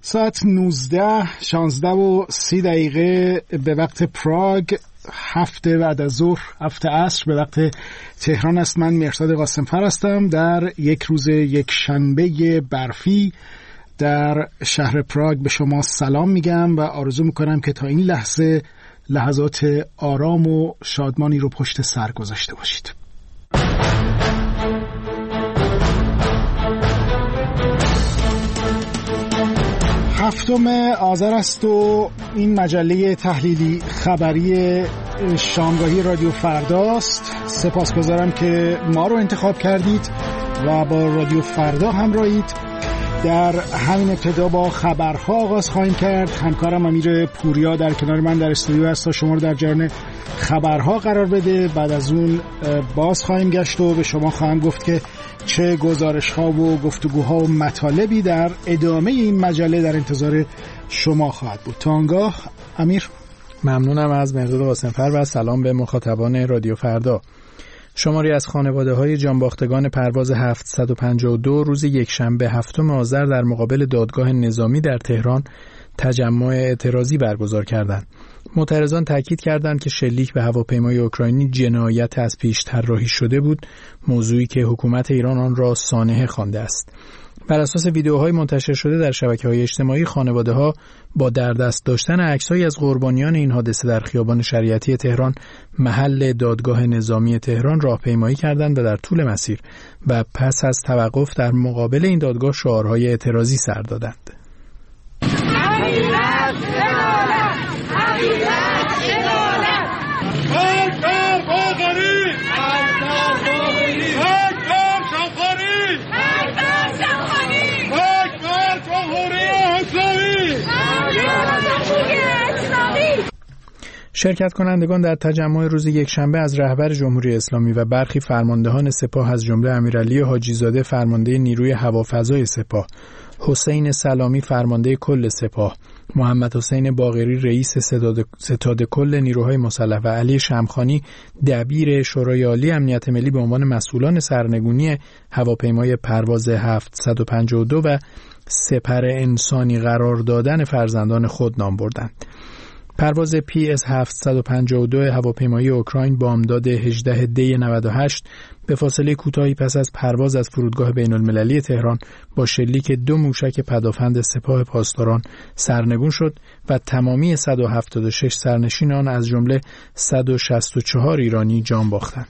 ساعت 19:16 به وقت پراگ، 7 بعد از ظهر، 7 عصر به وقت تهران است. من مهرداد قاسمفر هستم. در یک روز یک شنبه برفی در شهر پراگ به شما سلام میگم و آرزو میکنم که تا این لحظه لحظات آرام و شادمانی رو پشت سر گذاشته باشید. هفتم آذر است و این مجله تحلیلی خبری شامگاهی رادیو فرداست. سپاسگزارم که ما رو انتخاب کردید و با رادیو فردا همراهید. در همین ابتدا با خبرها آغاز خواهیم کرد. همکارم امیر پوریا در کنار من در استودیو است تا شما رو در جریان خبرها قرار بده. بعد از اون باز خواهیم گشت و به شما خواهم گفت که چه گزارش‌ها و گفتگوها و مطالبی در ادامه این مجله در انتظار شما خواهد بود. تا آنگاه امیر. ممنونم از مهرداد قاسمفر و سلام به مخاطبان رادیو فردا. شماری از خانواده‌های جانباختگان پرواز 752 روز یکشنبه 7 آذر در مقابل دادگاه نظامی در تهران تجمع اعتراضی برگزار کردند. معترضان تاکید کردند که شلیک به هواپیمای اوکراینی جنایت از پیش طراحی شده بود، موضوعی که حکومت ایران آن را سانحه خوانده است. بر اساس ویدیوهای منتشر شده در شبکه‌های اجتماعی، خانواده‌ها با در دست داشتن عکس‌هایی از قربانیان این حادثه در خیابان شریعتی تهران، محل دادگاه نظامی تهران، راهپیمایی کردند و در طول مسیر و پس از توقف در مقابل این دادگاه شعارهای اعتراضی سر دادند. شرکت کنندگان در تجمع روز یکشنبه از رهبر جمهوری اسلامی و برخی فرماندهان سپاه از جمله امیرعلی حاجی‌زاده فرمانده نیروی هوافضای سپاه، حسین سلامی فرمانده کل سپاه، محمد حسین باقری رئیس ستاد کل نیروهای مسلح و علی شمخانی دبیر شورای عالی امنیت ملی به عنوان مسئولان سرنگونی هواپیمای پرواز 752 و سپر انسانی قرار دادن فرزندان خود نام بردند. پرواز PS 752 هواپیمایی اوکراین بامداد 18 دی 98 به فاصله کوتاهی پس از پرواز از فرودگاه بین‌المللی تهران با شلیک 2 موشک پدافند سپاه پاسداران سرنگون شد و تمامی 176 سرنشین آن از جمله 164 ایرانی جان باختند.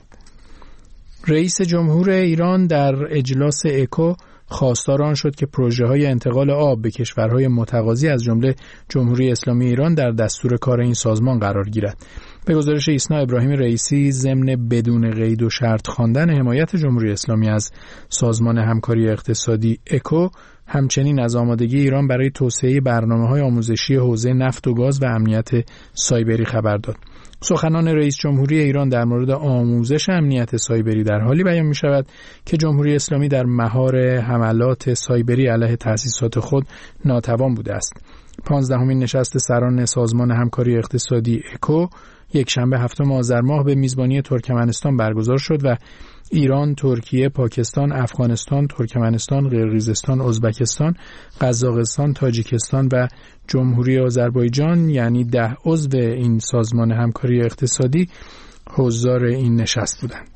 رئیس جمهور ایران در اجلاس اکو خواستار آن شد که پروژه‌های انتقال آب به کشورهای متقاضی از جمله جمهوری اسلامی ایران در دستور کار این سازمان قرار گیرد. به گزارش ایسنا ابراهیم رئیسی، ضمن بدون قید و شرط خواندن حمایت جمهوری اسلامی از سازمان همکاری اقتصادی اکو، همچنین از آمادگی ایران برای توسعه برنامه‌های آموزشی حوزه نفت و گاز و امنیت سایبری خبر داد. سخنان رئیس جمهوری ایران در مورد آموزش امنیت سایبری در حالی بیان می شود که جمهوری اسلامی در مهار حملات سایبری علیه تأسیسات خود ناتوان بوده است. 15مین نشست سران سازمان همکاری اقتصادی اکو یکشنبه 7 آذر ماه به میزبانی ترکمنستان برگزار شد و ایران، ترکیه، پاکستان، افغانستان، ترکمنستان، قرقیزستان، ازبکستان، قزاقستان، تاجیکستان و جمهوری آذربایجان یعنی 10 عضو این سازمان همکاری اقتصادی حضار این نشست بودند.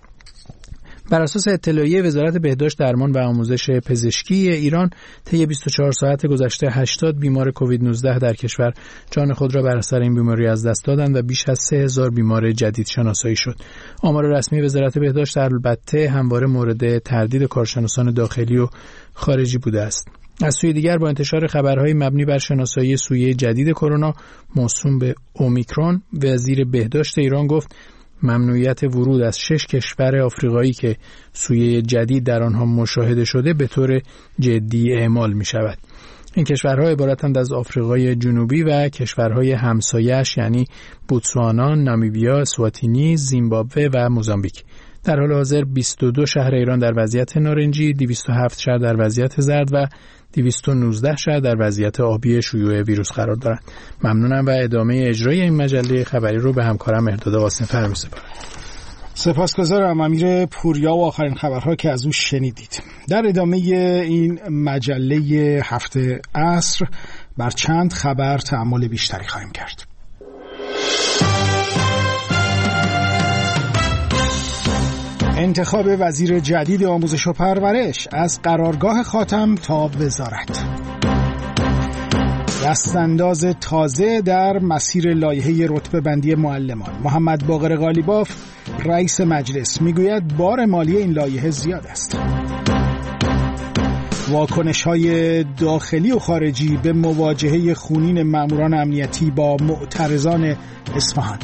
بر اساس اطلاعیه وزارت بهداشت، درمان و آموزش پزشکی ایران، طی 24 ساعت گذشته 80 بیمار کووید 19 در کشور جان خود را بر اثر این بیماری از دست دادند و بیش از 3000 بیمار جدید شناسایی شد. آمار رسمی وزارت بهداشت البته همواره مورد تردید کارشناسان داخلی و خارجی بوده است. از سوی دیگر با انتشار خبرهای مبنی بر شناسایی سویه جدید کرونا موسوم به اومیکرون، وزیر بهداشت ایران گفت ممنوعیت ورود از 6 کشور آفریقایی که سویه جدید در آنها مشاهده شده به طور جدی اعمال می شود. این کشورها عبارتند از آفریقای جنوبی و کشورهای همسایه‌اش یعنی بوتسوانا، نامیبیا، اسواتینی، زیمبابوه و موزامبیک. در حال حاضر 22 شهر ایران در وضعیت نارنجی، 207 شهر در وضعیت زرد و 219 شهر در وضعیت آبی شیوع ویروس قرار دارند. ممنونم و ادامه اجرای این مجله خبری رو به همکارم مهرداد قاسمفر می‌سپارم. سپاسگزارم امیر پوریا و آخرین خبرها که از او شنیدید. در ادامه این مجله هفته عصر بر چند خبر تأمل بیشتری خواهیم کرد. انتخاب وزیر جدید آموزش و پرورش از قرارگاه خاتم تا وزارت. دستانداز تازه در مسیر لایحه رتبه بندی معلمان. محمد باقر قالیباف رئیس مجلس میگوید بار مالی این لایحه زیاد است. واکنش‌های داخلی و خارجی به مواجهه خونین ماموران امنیتی با معترضان اصفهان.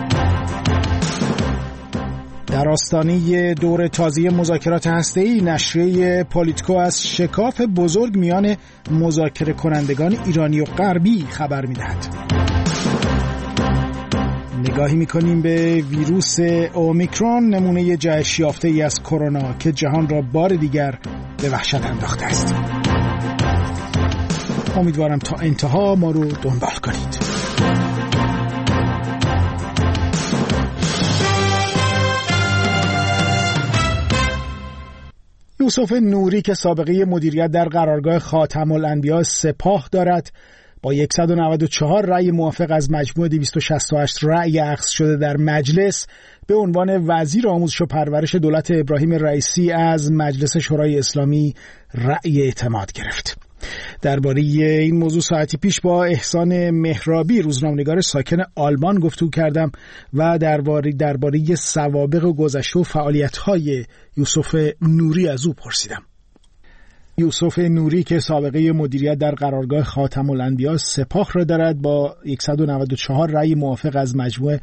در آستانه دور تازه مذاکرات هسته‌ای نشریه پالیتیکو از شکاف بزرگ میان مذاکره کنندگان ایرانی و غربی خبر می‌دهد. نگاهی می‌کنیم به ویروس اومیکرون، نمونه جهش یافته‌ای از کرونا که جهان را بار دیگر به وحشت انداخته است. امیدوارم تا انتها ما رو دنبال کنید. یوسف نوری که سابقه مدیریت در قرارگاه خاتم الانبیاء سپاه دارد، با 194 رأی موافق از مجموع 268 رأی اخذ شده در مجلس به عنوان وزیر آموزش و پرورش دولت ابراهیم رئیسی از مجلس شورای اسلامی رأی اعتماد گرفت. درباره این موضوع ساعتی پیش با احسان مهرابی روزنامه‌نگار ساکن آلمان گفتگو کردم و درباره سوابق و گذشته و فعالیت‌های یوسف نوری از او پرسیدم. یوسف نوری که سابقه مدیریت در قرارگاه خاتم الانبیاء سپاه را دارد، با 194 رأی موافق از مجموع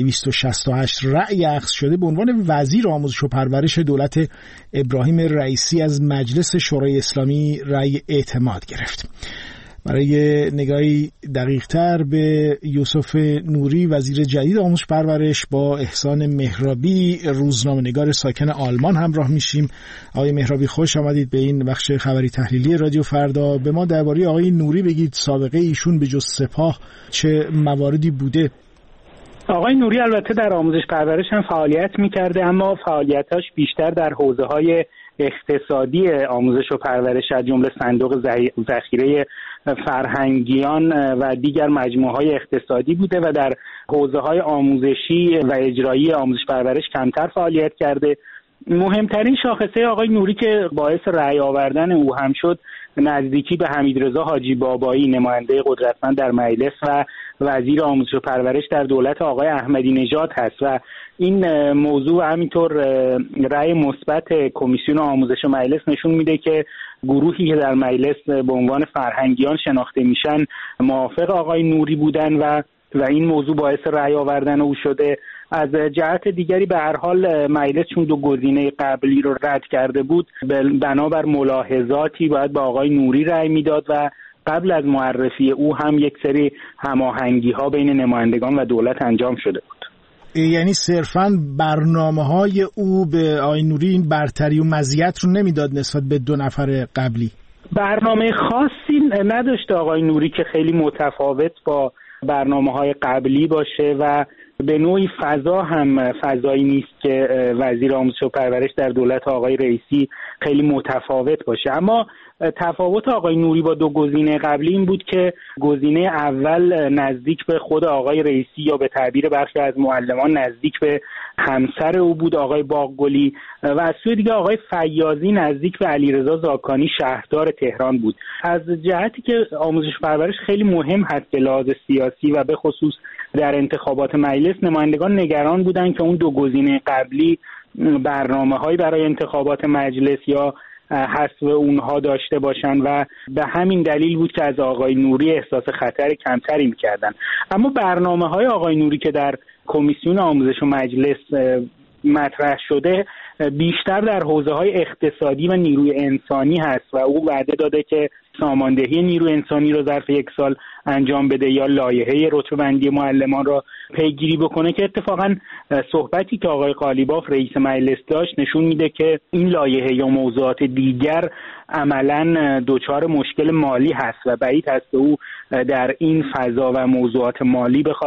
268 رأی اخذ شده به عنوان وزیر آموزش و پرورش دولت ابراهیم رئیسی از مجلس شورای اسلامی رأی اعتماد گرفت. برای نگاهی دقیق‌تر به یوسف نوری وزیر جدید آموزش پرورش با احسان مهرابی روزنامه‌نگار ساکن آلمان همراه میشیم. آقای مهرابی خوش آمدید به این بخش خبری تحلیلی رادیو فردا. به ما درباره آقای نوری بگید، سابقه ایشون به جز سپاه چه مواردی بوده؟ آقای نوری البته در آموزش پرورش هم فعالیت می‌کرده، اما فعالیتاش بیشتر در حوزه‌های اقتصادی آموزش و پرورش از جمله صندوق ذخیره فرهنگیان و دیگر مجموعه‌های اقتصادی بوده و در حوزه‌های آموزشی و اجرایی آموزش پرورش کمتر فعالیت کرده. مهمترین شاخصه آقای نوری که باعث رأی آوردن او هم شد نزدیکی به حمیدرضا حاجی بابایی، نماینده قدرتمند در مجلس و وزیر آموزش و پرورش در دولت آقای احمدی نژاد هست و این موضوع همینطور رأی مثبت کمیسیون آموزش مجلس نشون میده که گروهی که در مجلس به عنوان فرهنگیان شناخته میشن موافق آقای نوری بودن و این موضوع باعث رأی آوردن او شده. از جهت دیگری به هر حال مجلس چون دو گزینه قبلی رو رد کرده بود، بنابر ملاحظاتی باید به آقای نوری رأی میداد و قبل از معرفی او هم یک سری هماهنگی‌ها بین نمایندگان و دولت انجام شده بود. یعنی صرفاً برنامه‌های او به آقای نوری این برتری و مزیت رو نمیداد نسبت به دو نفر قبلی؟ برنامه خاصی نداشته آقای نوری که خیلی متفاوت با برنامه‌های قبلی باشه و به نوعی فضا هم فضایی نیست که وزیر آموزش و پرورش در دولت آقای رئیسی خیلی متفاوت باشه. اما تفاوت آقای نوری با دو گزینه قبلی این بود که گزینه اول نزدیک به خود آقای رئیسی یا به تعبیر برخی از معلمان نزدیک به همسر او بود، آقای باقگلی، و از سوی دیگه آقای فیاضی نزدیک به علیرضا زاکانی شهردار تهران بود. از جهتی که آموزش پرورش خیلی مهم هست به لحاظ سیاسی و به خصوص در انتخابات مجلس، نمایندگان نگران بودند که اون دو گزینه قبلی برنامه‌هایی برای انتخابات مجلس یا حذف اونها داشته باشن و به همین دلیل بود که از آقای نوری احساس خطر کمتری می‌کردن. اما برنامه‌های آقای نوری که در کمیسیون آموزش و مجلس مطرح شده بیشتر در حوزه‌های اقتصادی و نیروی انسانی هست و او وعده داده که ساماندهی نیروی انسانی رو ظرف 1 سال انجام بده یا لایحه رتبه‌بندی معلمان را پیگیری بکنه، که اتفاقا صحبتی که آقای قالیباف رئیس مجلس داشت نشون میده که این لایحه یا موضوعات دیگر عملاً دچار مشکل مالی هست و بعید هست او در این فضا و موضوعات مالی بخواد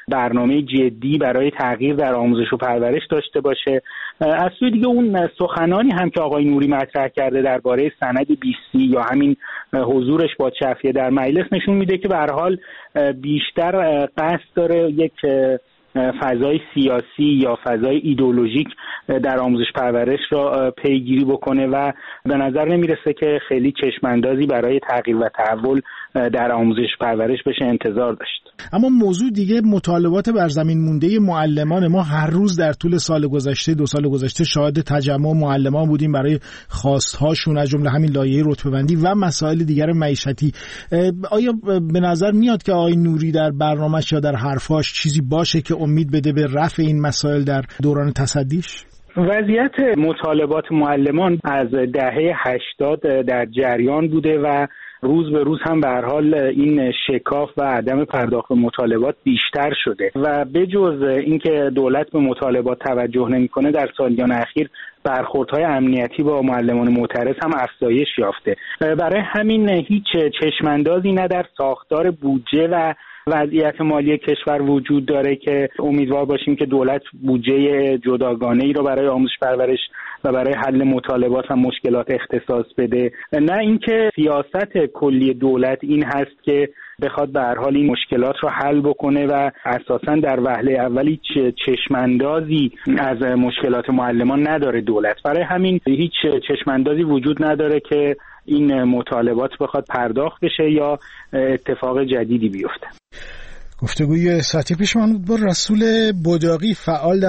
برنامه جدی برای تغییر در آموزش و پرورش داشته باشه. از سوی دیگه اون سخنانی هم که آقای نوری مطرح کرده درباره سند 20 یا همین حضورش با شفیع در مجلس نشون میده که به هر حال بیشتر قصد داره یک فضای سیاسی یا فضای ایدئولوژیک در آموزش پرورش را پیگیری بکنه و به نظر نمیرسه که خیلی چشماندازی برای تغییر و تحول در آموزش پرورش بشه انتظار داشت. اما موضوع دیگه مطالبات بر زمین مونده معلمان. ما هر روز در طول سال گذشته 2 سال گذشته شاهد تجمع معلمان بودیم برای خواستهاشون، از جمله همین لایحه رتبه‌بندی و مسائل دیگر معیشتی. آیا به نظر میاد که آقای نوری در برنامه‌اش یا در حرفاش چیزی باشه که امید بده به رفع این مسائل در دوران تصدیش؟ وضعیت مطالبات معلمان از دهه 80 در جریان بوده و روز به روز هم به هر حال این شکاف و عدم پرداخت مطالبات بیشتر شده و بجز اینکه دولت به مطالبات توجه نمی‌کنه، در سالیان اخیر برخوردهای امنیتی با معلمان معترض هم افزایش یافته. برای همین هیچ چشماندازی نه در ساختار بودجه و وضعیت مالی کشور وجود داره که امیدوار باشیم که دولت بودجه جداگانه‌ای رو برای آموزش پرورش و برای حل مطالبات و مشکلات اختصاص بده. نه اینکه سیاست کلی دولت این هست که بخواد به هر حال این مشکلات رو حل بکنه و اساساً در وهله اولی چشماندازی از مشکلات معلمان نداره دولت. برای همین هیچ چشماندازی وجود نداره که این مطالبات بخواد پرداخت بشه یا اتفاق جدیدی بیفته. گفتگوی ساعتی پیش من بود با رسول بداقی، فعال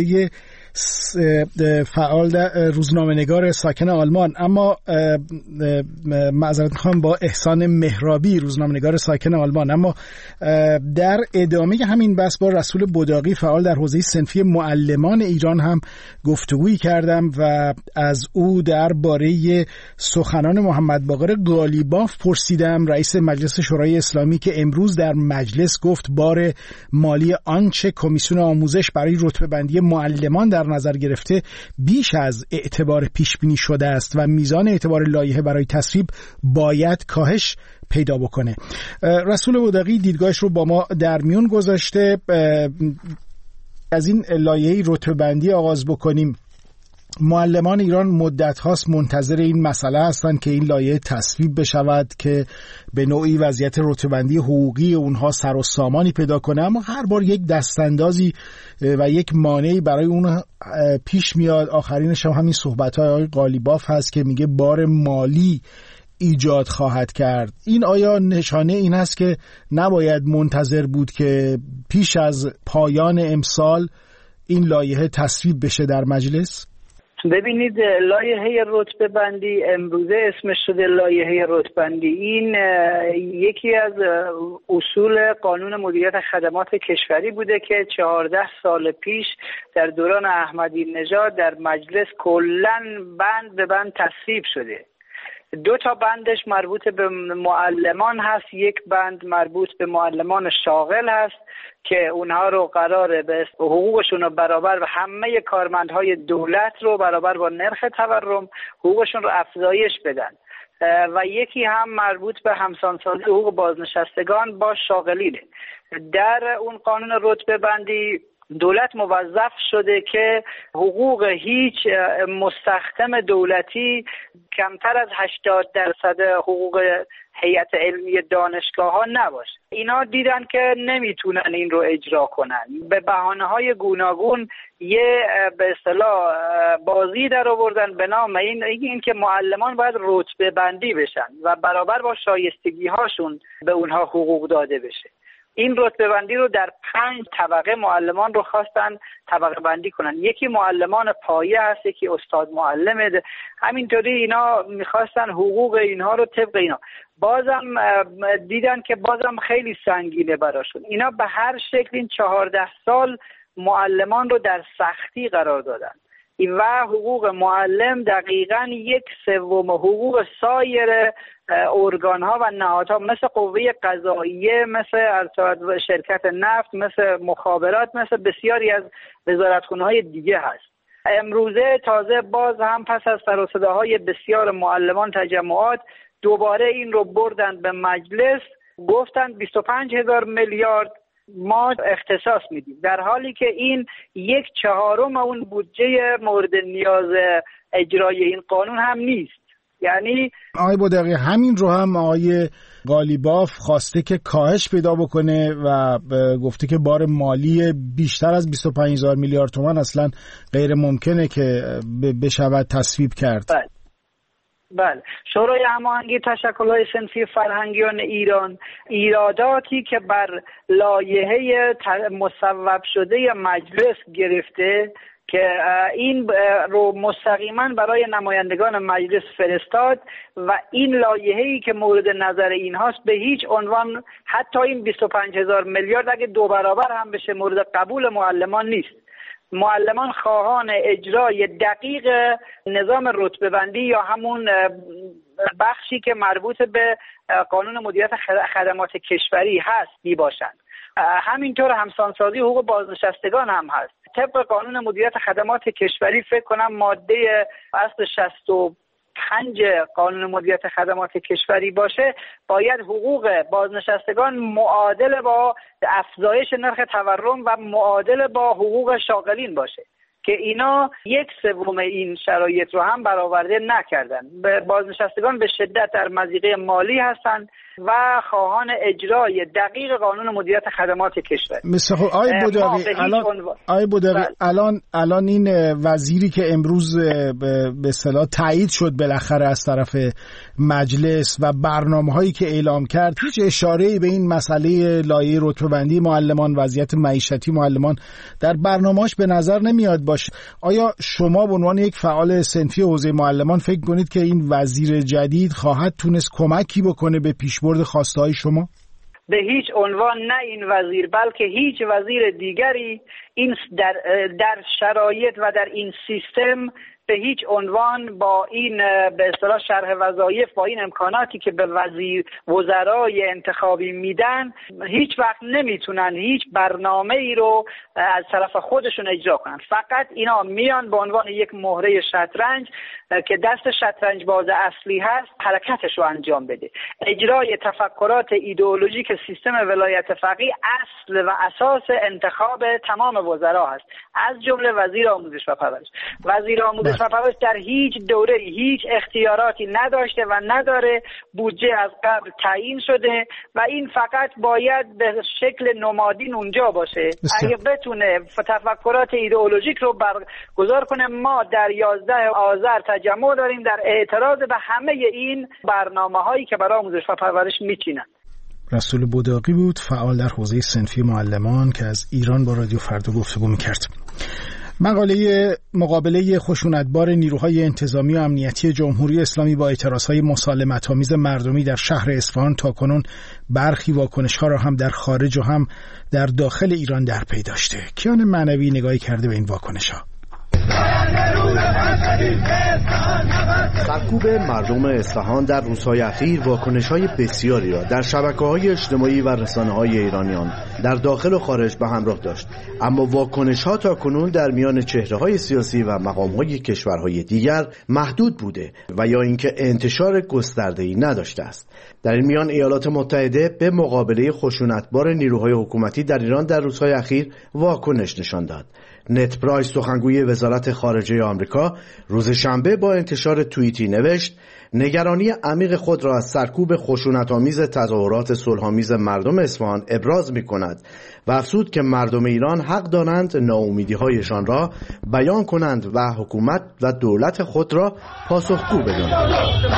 در روزنامه‌نگار ساکن آلمان. اما معذرت می‌خوام، با احسان مهرابی، روزنامه‌نگار ساکن آلمان. اما در ادامه همین بحث با رسول بداقی، فعال در حوزه صنفی معلمان ایران، هم گفتگویی کردم و از او درباره سخنان محمد باقر قالیباف پرسیدم، رئیس مجلس شورای اسلامی، که امروز در مجلس گفت بار مالی آنچه کمیسیون آموزش برای رتبه‌بندی معلمان در نظر گرفته بیش از اعتبار پیش بینی شده است و میزان اعتبار لایحه برای تصویب باید کاهش پیدا بکنه. رسول بداقی دیدگاهش رو با ما در میون گذاشته. از این لایحه رتبه‌بندی آغاز بکنیم. معلمان ایران مدت هاست منتظر این مسئله هستند که این لایحه تصویب بشود که به نوعی وضعیت رتبه‌بندی حقوقی اونها سر و سامانی پیدا کنه، اما هر بار یک دستاندازی و یک مانعی برای اون پیش میاد. آخرینش هم همین صحبت‌های آقای قالیباف هست که میگه بار مالی ایجاد خواهد کرد. این آیا نشانه این است که نباید منتظر بود که پیش از پایان امسال این لایحه تصویب بشه در مجلس؟ ببینید، لایحه رتبه بندی امروزه اسمش شده لایحه رتبه بندی. این یکی از اصول قانون مدیریت خدمات کشوری بوده که 14 سال پیش در دوران احمدی نژاد در مجلس کلاً بند به بند تصویب شده. 2 تا بندش مربوط به معلمان هست، یک بند مربوط به معلمان شاغل هست که اونها رو قراره به حقوقشون رو برابر و همه کارمندهای دولت رو برابر با نرخ تورم حقوقشون رو افزایش بدن، و یکی هم مربوط به همسانسازی حقوق بازنشستگان با شاغلینه. در اون قانون رتبه بندی دولت موظف شده که حقوق هیچ مستخدم دولتی کمتر از 80% حقوق هیئت علمی دانشگاه ها نباشه. اینا دیدن که نمیتونن این رو اجرا کنن، به بهانه‌های گوناگون یه به اصطلاح بازی در آوردن به نام این که معلمان باید رتبه بندی بشن و برابر با شایستگی هاشون به اونها حقوق داده بشه. این رتبه بندی رو در 5 طبقه معلمان رو خواستن طبقه بندی کنن. یکی معلمان پایه هست، یکی استاد معلمه. همینطوری اینا میخواستن حقوق اینها رو طبق اینا. بازم دیدن که بازم خیلی سنگینه براشون. اینا به هر شکل این 14 سال معلمان رو در سختی قرار دادن و حقوق معلم دقیقاً 1/3 حقوق سایر ارگان‌ها و نهادها مثل قوه قضاییه، مثل شرکت نفت، مثل مخابرات، مثل بسیاری از وزارتخونه‌های دیگه هست. امروزه تازه باز هم پس از سر و صداهای بسیار معلمان تجمعات دوباره این رو بردن به مجلس، گفتن 25,000 میلیارد ما اختصاص میدیم، در حالی که این 1/4 اون بودجه مورد نیاز اجرای این قانون هم نیست. یعنی آقای بودقی همین رو هم آقای قالیباف خواسته که کاهش پیدا بکنه و گفته که بار مالی بیشتر از 25,000 میلیارد تومان اصلا غیر ممکنه که بشود تصویب کرد. بله. شورای هماهنگی تشکل‌های صنفی فرهنگیان ایران ایراداتی که بر لایحه مصوب شده مجلس گرفته که این رو مستقیما برای نمایندگان مجلس فرستاد و این لایحه‌ای که مورد نظر اینهاست به هیچ عنوان، حتی این 25,000 میلیارد اگه 2 برابر هم بشه، مورد قبول معلمان نیست. معلمان خواهان اجرای دقیق نظام رتبه بندی یا همون بخشی که مربوط به قانون مدیریت خدمات کشوری هست می باشند. همینطور همسانسازی حقوق بازنشستگان هم هست. طبق قانون مدیریت خدمات کشوری فکر کنم ماده اصل 65 قانون مدیریت خدمات کشوری باشه، باید حقوق بازنشستگان معادل با افزایش نرخ تورم و معادل با حقوق شاغلین باشه که اینا 1/3 این شرایط رو هم برآورده نکردن. بازنشستگان به شدت در مضیقه مالی هستند و خواهان اجرای دقیق قانون مدیریت خدمات کشور. مثل آقای بودقی الان این وزیری که امروز به اصطلاح تایید شد بالاخره از طرف مجلس و برنامه‌هایی که اعلام کرد، هیچ اشاره‌ای به این مسئله لایحه رتبه‌بندی معلمان، وضعیت معیشتی معلمان در برنامه‌اش به نظر نمیاد باشه. آیا شما به عنوان یک فعال صنفی حوزه معلمان فکر کنید که این وزیر جدید خواهد تونست کمکی بکنه به پیشبرد خواسته‌های شما؟ به هیچ عنوان نه این وزیر، بلکه هیچ وزیر دیگری این در شرایط و در این سیستم به هیچ عنوان با این به اصطلاح شرح وظایف، با این امکاناتی که به وزرای انتخابی میدن، هیچ وقت نمیتونن هیچ برنامه ای رو از طرف خودشون اجرا کنن. فقط اینا میان به عنوان یک مهره شطرنج که دست شطرنج باز اصلی هست حرکتش رو انجام بده. اجرای تفکرات ایدئولوژیک سیستم ولایت فقیه اصل و اساس انتخاب تمام وزرا هست، از جمله وزیر آموزش و پرورش. وزیر آموزش و پرورش در هیچ دوره هیچ اختیاراتی نداشته و نداره، بودجه از قبل تعیین شده و این فقط باید به شکل نمادین اونجا باشه. اگه بتونه تفکرات ایدئولوژیک رو برگزار کنه، ما در 11 آذر تجمع داریم در اعتراض به همه این برنامه‌هایی که برای آموزش و پرورش میچینن. رسول بوداقی بود، فعال در حوزه صنفی معلمان که از ایران با رادیو فردا گفتگو می‌کرد. مقابله خشونتبار نیروهای انتظامی و امنیتی جمهوری اسلامی با اعتراضهای مسالمت‌آمیز مردمی در شهر اصفهان تاکنون برخی واکنش‌ها را هم در خارج و هم در داخل ایران در پی داشته. کیان معنوی نگاهی کرده به این واکنش‌ها. سرکوب مردم اصفهان در روزهای اخیر واکنش‌های بسیاری را در شبکه‌های اجتماعی و رسانه‌های ایرانیان در داخل و خارج به همراه داشت، اما واکنش‌ها تاکنون در میان چهره‌های سیاسی و مقام‌های کشورهای دیگر محدود بوده و یا اینکه انتشار گسترده‌ای نداشته است. در این میان ایالات متحده به مقابله خشونتبار نیروهای حکومتی در ایران در روزهای اخیر واکنش نشان داد. نت پرایس سخنگوی وزارت خارجه آمریکا روز شنبه با انتشار توییتی نوشت نگرانی عمیق خود را از سرکوب خشونت‌آمیز تظاهرات صلح‌آمیز مردم اصفهان ابراز می‌کند و افزود که مردم ایران حق دارند ناامیدی‌هایشان را بیان کنند و حکومت و دولت خود را پاسخگو بدانند.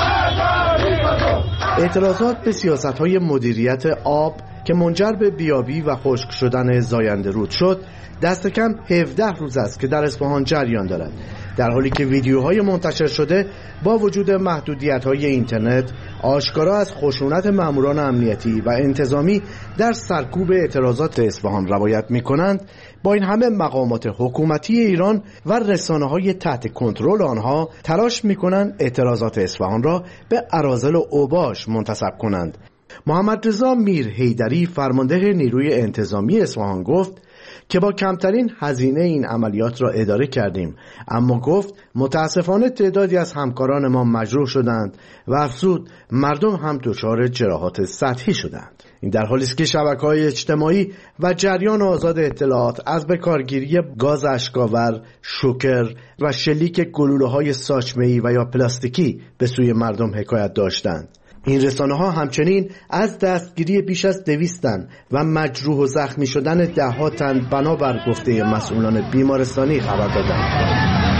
اعتراضات به سیاست‌های مدیریت آب که منجر به بیابی و خشک شدن زاینده رود شد دست کم 17 روز است که در اصفهان جریان دارد، در حالی که ویدیوهای منتشر شده با وجود محدودیت‌های اینترنت آشکارا از خشونت ماموران امنیتی و انتظامی در سرکوب اعتراضات اصفهان روایت می‌کنند. با این همه مقامات حکومتی ایران و رسانه‌های تحت کنترل آنها تلاش می‌کنند اعتراضات اصفهان را به اراذل و اوباش منتسب کنند. محمد رضا میر حیدری فرمانده نیروی انتظامی اصفهان گفت که با کمترین هزینه این عملیات را اداره کردیم، اما گفت متاسفانه تعدادی از همکاران ما مجروح شدند و افزود مردم هم دچار جراحات سطحی شدند. این در حالی است که شبکه‌های اجتماعی و جریان آزاد اطلاعات از بکارگیری گاز اشک‌آور، شوکر و شلیک گلوله‌های ساچمه‌ای و یا پلاستیکی به سوی مردم حکایت داشتند. این رسانه‌ها همچنین از دستگیری بیش از 200 تن و مجروح و زخمی شدن ده‌ها تن بنابر گفته مسئولان بیمارستانی خبر دادند.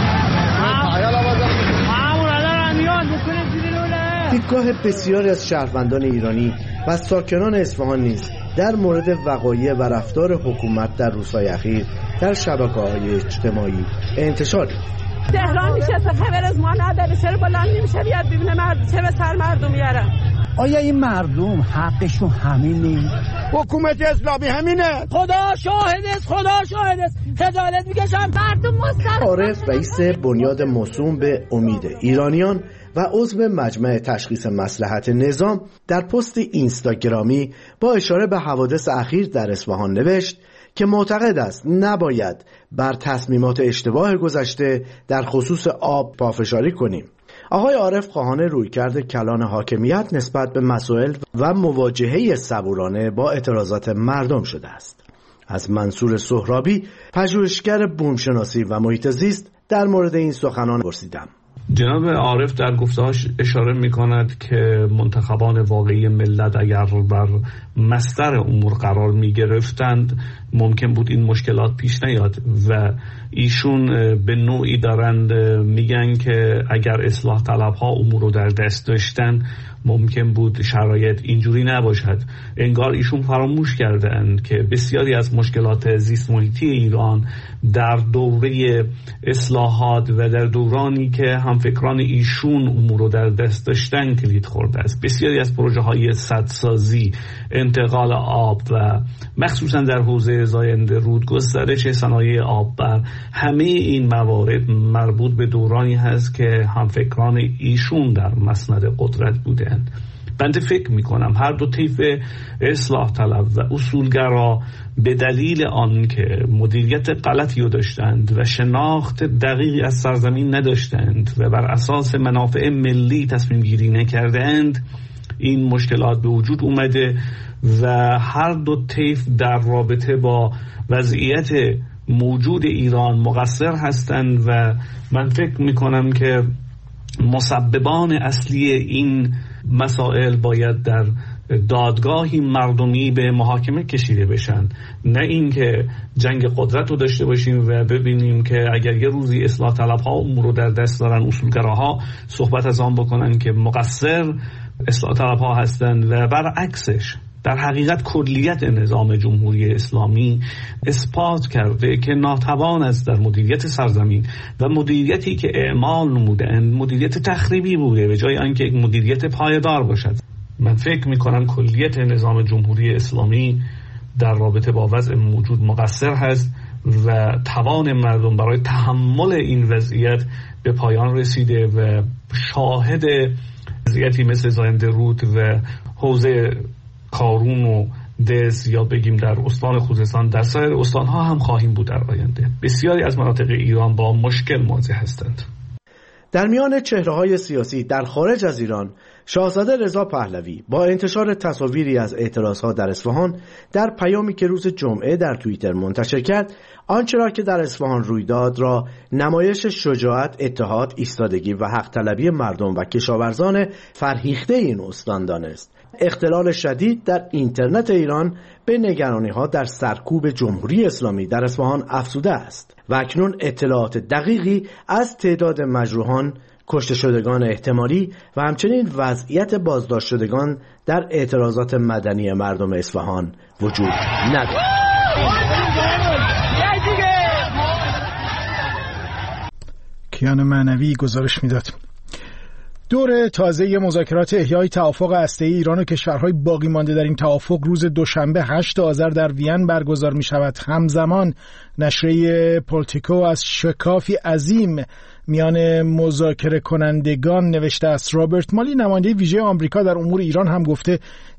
دیدگاه بسیاری از شهروندان ایرانی و ساکنان اصفهان نیز در مورد وقایع و رفتار حکومت در روزهای اخیر در شبکه‌های اجتماعی انتشار یافت. تهران میشه خبر از ما نداره، چرا بلند نمیشه بیاد ببینه چه به سر مردم میاره؟ آیا این مردم حقشون همینه؟ حکومت اسلامی همینه. خدا شاهد است، خدا شاهد است. خجالت میکشم مردم مستر. عارف رئیس بنیاد موسوم به امید ایرانیان و عضو مجمع تشخیص مصلحت نظام در پست اینستاگرامی با اشاره به حوادث اخیر در اصفهان نوشت که معتقد است نباید بر تصمیمات اشتباه گذشته در خصوص آب پافشاری کنیم. آقای عارف خواهان رویکرد کلان حاکمیت نسبت به مسائل و مواجهه صبورانه با اعتراضات مردم شده است. از منصور سهرابی، پژوهشگر بومشناسی و محیط زیست، در مورد این سخنان پرسیدم. جناب عارف در گفته‌هاش اشاره می‌کند که منتخبان واقعی ملت اگر بر مصدر امور قرار می‌گرفتند ممکن بود این مشکلات پیش نیاد و ایشون به نوعی دارند میگن که اگر اصلاح طلب‌ها امور رو در دست داشتن ممکن بود شرایط اینجوری نباشد. انگار ایشون فراموش کردند که بسیاری از مشکلات زیست محیطی ایران در دوره اصلاحات و در دورانی که همفکران ایشون امور رو در دست داشتن کلید خورده است. بسیاری از پروژه‌های سدسازی، انتقال آب و مخصوصا در حوزه زاینده رود، گسترش صنایع آببر، همه این موارد مربوط به دورانی هست که همفکران ایشون در مسند قدرت بودند. بنده فکر میکنم هر دو طیف اصلاح طلب و اصولگرا به دلیل آن که مدیریت غلطی رو داشتند و شناخت دقیقی از سرزمین نداشتند و بر اساس منافع ملی تصمیم گیری نکردند، این مشکلات به وجود اومده و هر دو طیف در رابطه با وضعیت موجود ایران مقصر هستند و من فکر میکنم که مسببان اصلی این مسائل باید در دادگاهی مردمی به محاکمه کشیده بشن، نه اینکه جنگ قدرت رو داشته باشیم و ببینیم که اگر یه روزی اصلاح طلب‌ها امور رو در دست دارن، اصولگراها صحبت از آن بکنن که مقصر اصلاح طلب‌ها هستند و برعکسش. در حقیقت کلیت نظام جمهوری اسلامی اثبات کرده که ناتوان است در مدیریت سرزمین و مدیریتی که اعمال نمودند مدیریت تخریبی بوده به جای آنکه مدیریت پایدار باشد. من فکر می‌کنم کلیت نظام جمهوری اسلامی در رابطه با وضع موجود مقصر هست و توان مردم برای تحمل این وضعیت به پایان رسیده و شاهد وضعیتی مثل زاینده رود و حوزه کارون و دز یا بگیم در استان خوزستان، در سایر استان‌ها هم خواهیم بود در آینده. بسیاری از مناطق ایران با مشکل مواجه هستند. در میان چهره‌های سیاسی در خارج از ایران، شاهزاده رضا پهلوی با انتشار تصاویری از اعتراضها در اصفهان در پیامی که روز جمعه در توییتر منتشر کرد، آنچه را که در اصفهان روی داد را نمایش شجاعت، اتحاد، ایستادگی و حق طلبی مردم و کشاورزان فرهیخته این استان دانست. اختلال شدید در اینترنت ایران به نگرانی‌ها در سرکوب جمهوری اسلامی در اصفهان افزوده است و اکنون اطلاعات دقیقی از تعداد مجروحان، کشته شدگان احتمالی و همچنین وضعیت بازداشت شدگان در اعتراضات مدنی مردم اصفهان وجود ندارد. کیان معنوی گزارش میداد. دور تازه مذاکرات احیای توافق هسته‌ای ایران و کشورهای باقی مانده در این توافق روز دوشنبه 8 آذر در وین برگزار می شود. همزمان نشریه پولیتیکو از شکافی عظیم میان مذاکره کنندگان نوشته است. رابرت مالی نماینده ویژه آمریکا در امور ایران هم گفته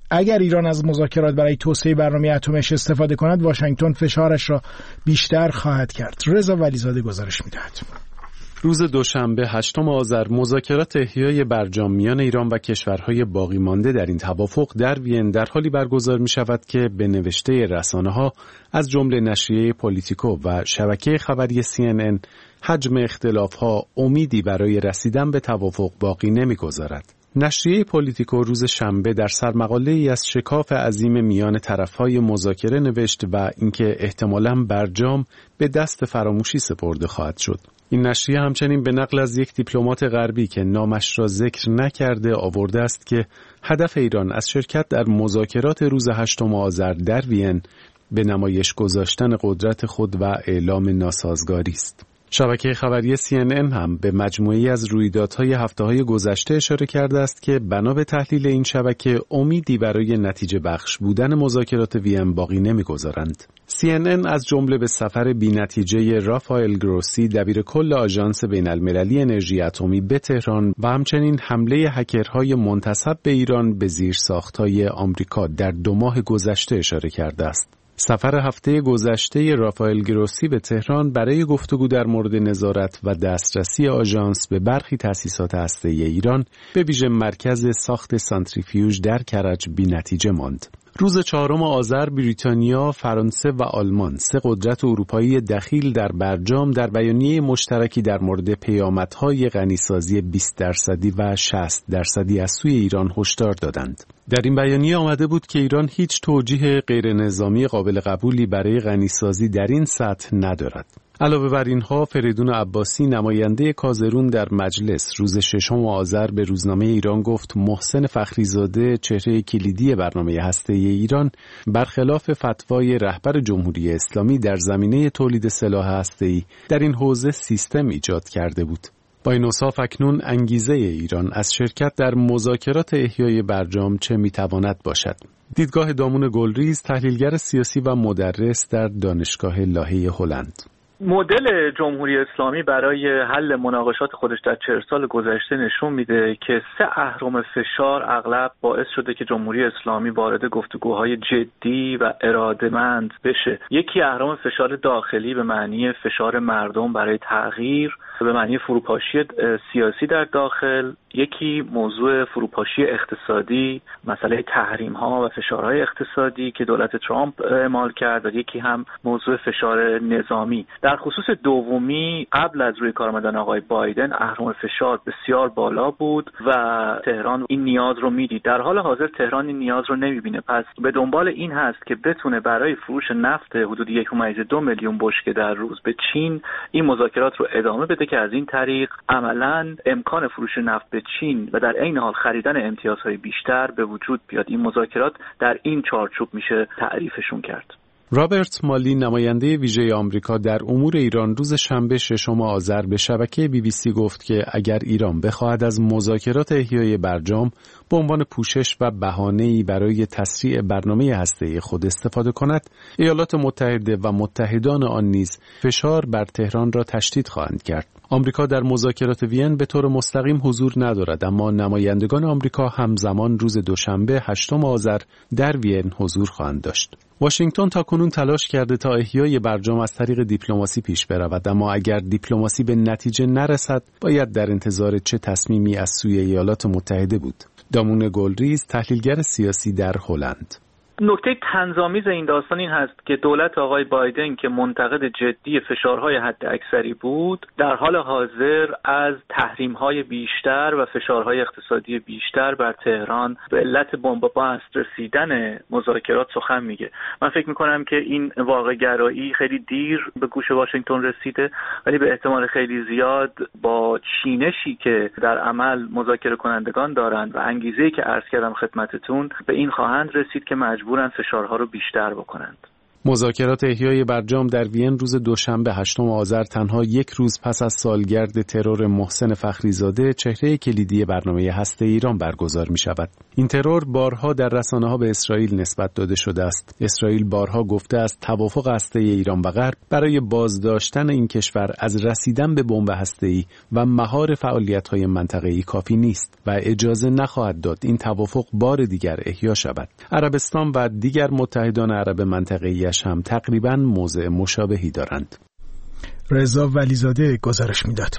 اگر ایران از مذاکرات برای توسعه برنامه اتمش استفاده کند واشنگتن فشارش را بیشتر خواهد کرد. رضا ولیزاده گزارش می‌دهد. روز دوشنبه 8 آذر مذاکرات احیای برجام میان ایران و کشورهای باقی مانده در این توافق در وین در حالی برگزار می شود که به نوشته رسانه‌ها از جمله نشریه پولیتیکو و شبکه خبری CNN حجم اختلاف‌ها امیدی برای رسیدن به توافق باقی نمی‌گذارد. نشریه پولیتیکو روز شنبه در سرمقاله‌ای از شکاف عظیم میان طرف‌های مذاکره نوشت و اینکه احتمالاً برجام به دست فراموشی سپرده خواهد شد. این نشریه همچنین به نقل از یک دیپلمات غربی که نامش را ذکر نکرده آورده است که هدف ایران از شرکت در مذاکرات روز 8 آذر در وین به نمایش گذاشتن قدرت خود و اعلام ناسازگاری است. شبکه خبری CNN هم به مجموعه‌ای از رویدادهای هفته‌های گذشته اشاره کرده است که بنا به تحلیل این شبکه امیدی برای نتیجه بخش بودن مذاکرات وین باقی نمی‌گذارند. CNN از جمله به سفر بی‌نتیجه رافائل گروسی دبیرکل آژانس بین‌المللی انرژی اتمی به تهران و همچنین حمله هکرهای منتسب به ایران به زیرساخت‌های آمریکا در 2 ماه گذشته اشاره کرده است. سفر هفته گذشته رافائل گروسی به تهران برای گفتگو در مورد نظارت و دسترسی آژانس به برخی تأسیسات هسته‌ای ایران به ویژه مرکز ساخت سانتریفیوژ در کرج بی‌نتیجه ماند. روز 4 آذر بریتانیا، فرانسه و آلمان 3 قدرت اروپایی دخیل در برجام در بیانیه مشترکی در مورد پیامدهای غنیسازی 20% و 60% از سوی ایران هشدار دادند. در این بیانیه آمده بود که ایران هیچ توجیه غیر نظامی قابل قبولی برای غنیسازی در این سطح ندارد. علاوه بر اینها فریدون عباسی نماینده کازرون در مجلس روز 6 آذر به روزنامه ایران گفت محسن فخریزاده چهره کلیدی برنامه هسته‌ای ایران برخلاف فتوای رهبر جمهوری اسلامی در زمینه تولید سلاح هسته‌ای در این حوزه سیستم ایجاد کرده بود. با این اوصاف اکنون انگیزه ایران از شرکت در مذاکرات احیای برجام چه میتواند باشد؟ دیدگاه دامون گلریز تحلیلگر سیاسی و مدرس در دانشگاه لاهه هلند. مدل جمهوری اسلامی برای حل مناقشات خودش در 40 سال گذشته نشون میده که 3 اهرم فشار اغلب باعث شده که جمهوری اسلامی وارد گفتگوهای جدی و اراده‌مند بشه. یکی اهرم فشار داخلی به معنی فشار مردم برای تغییر، به معنی فروپاشی سیاسی در داخل، یکی موضوع فروپاشی اقتصادی، مسئله تحریم‌ها و فشارهای اقتصادی که دولت ترامپ اعمال کرد، و یکی هم موضوع فشار نظامی. در خصوص دومی قبل از روی کار آمدن آقای بایدن اهرم فشار بسیار بالا بود و تهران این نیاز رو میدید. در حال حاضر تهران این نیاز رو نمیبینه، پس به دنبال این هست که بتونه برای فروش نفت حدود 1.2 میلیون بشکه در روز به چین این مذاکرات رو ادامه بده که از این طریق عملاً امکان فروش نفت به چین و در عین حال خریدن امتیازهای بیشتر به وجود بیاد. این مذاکرات در این چارچوب میشه تعریفشون کرد. رابرت مالی نماینده ویژه آمریکا در امور ایران روز شنبه 6 آذر به شبکه BBC گفت که اگر ایران بخواهد از مذاکرات احیای برجام به عنوان پوشش و بهانه‌ای برای تسریع برنامه هسته‌ای خود استفاده کند، ایالات متحده و متحدان آن نیز فشار بر تهران را تشدید خواهند کرد. آمریکا در مذاکرات وین به طور مستقیم حضور ندارد، اما نمایندگان آمریکا همزمان روز دوشنبه 8 آذر در وین حضور خواهند داشت. واشنگتن تاکنون تلاش کرده تا احیای برجام از طریق دیپلماسی پیش برود، اما اگر دیپلماسی به نتیجه نرسد باید در انتظار چه تصمیمی از سوی ایالات متحده بود. دامون گلریز تحلیلگر سیاسی در هلند. نکته طنزآمیز این داستان این هست که دولت آقای بایدن که منتقد جدی فشارهای حد اکثری بود، در حال حاضر از تحریم‌های بیشتر و فشارهای اقتصادی بیشتر بر تهران به علت بن‌بست رسیدن مذاکرات سخن میگه. من فکر میکنم که این واقع‌گرایی خیلی دیر به گوش واشنگتن رسیده، ولی به احتمال خیلی زیاد با چینشی که در عمل مذاکره کنندگان دارند و انگیزه‌ای که عرض کردم خدمتتون به این خواهند رسید که مجبورن فشارها رو بیشتر بکنند. مذاکرات احیای برجام در وین روز دوشنبه 8 آذر تنها یک روز پس از سالگرد ترور محسن فخریزاده چهره کلیدی برنامه هسته ایران برگزار می شود. این ترور بارها در رسانه‌ها به اسرائیل نسبت داده شده است. اسرائیل بارها گفته است توافق هسته ایران و غرب برای بازداشتن این کشور از رسیدن به بمب هسته‌ای و مهار فعالیت‌های منطقه‌ای کافی نیست و اجازه نخواهد داد این توافق بار دیگر احیا شود. عربستان و دیگر متحدان عرب منطقه‌ای هم تقریباً موضع مشابهی دارند. رضا ولیزاده گزارش میداد.